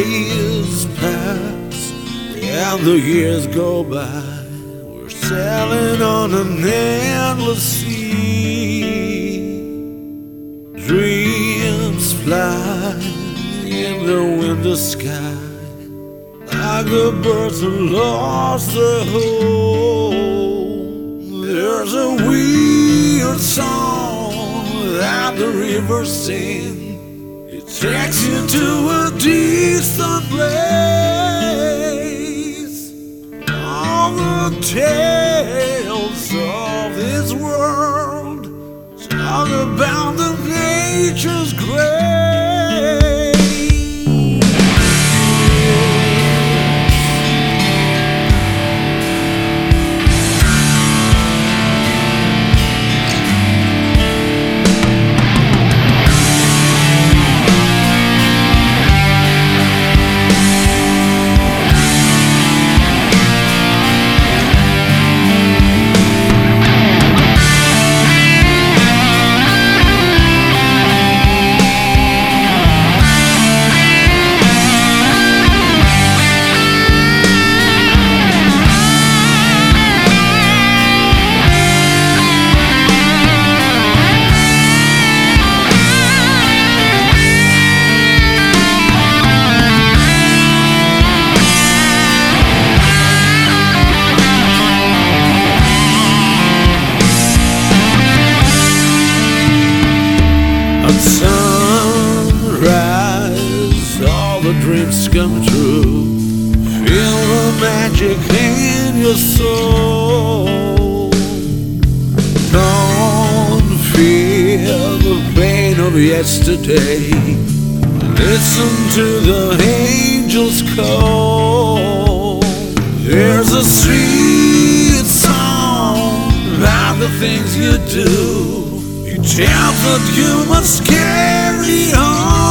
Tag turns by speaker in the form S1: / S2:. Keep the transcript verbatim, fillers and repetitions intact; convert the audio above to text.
S1: days pass and the years go by. We're sailing on an endless sea. Dreams fly in the winter sky like the birds who lost their home. There's a weird song that the river sings. It takes you to a distant place. All the tales of this world talk about the nature's grace. At sunrise, all the dreams come true. Feel the magic in your soul. Don't feel the pain of yesterday. Listen to the angels call. There's a sweet song about the things you do. It tells that you must carry on.